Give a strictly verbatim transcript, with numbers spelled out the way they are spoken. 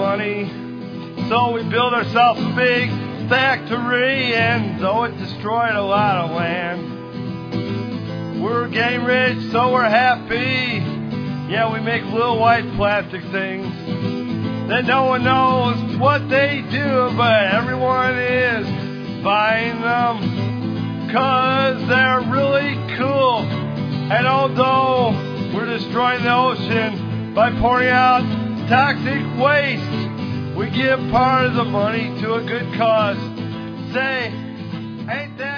money. So we built ourselves a big factory, and though it destroyed a lot of land, we're getting rich, so we're happy. Yeah, we make little white plastic things that no one knows what they do, but everyone is buying them 'cause they're really cool. And although we're destroying the ocean by pouring out toxic waste, we give part of the money to a good cause. Say, ain't that